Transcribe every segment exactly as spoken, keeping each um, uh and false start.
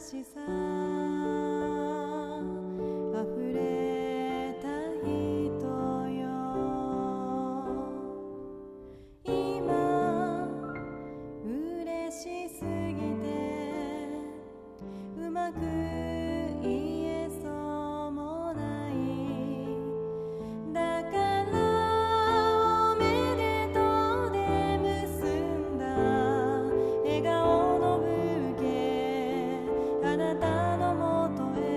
しさあふれた人よ今嬉しすぎてうまく言えそうもないだからおめでとうで結んだ笑顔のブーケあなたのもとへ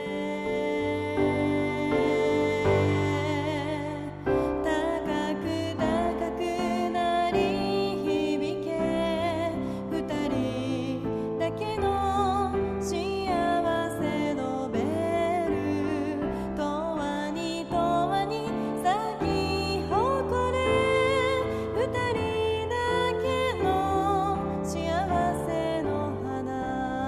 高く高く鳴り響け二人だけの幸せのベル永遠に永遠に咲き誇る二人だけの幸せの花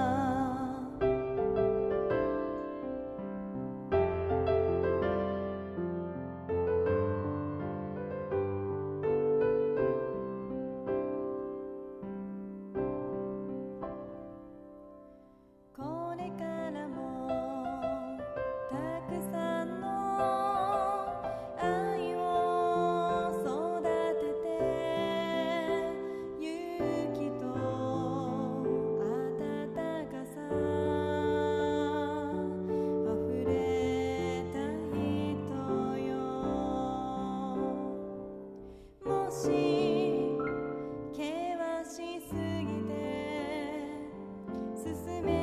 これからもたくさんの愛を育てて勇気と温かさあふれた人よもし険しすぎて進め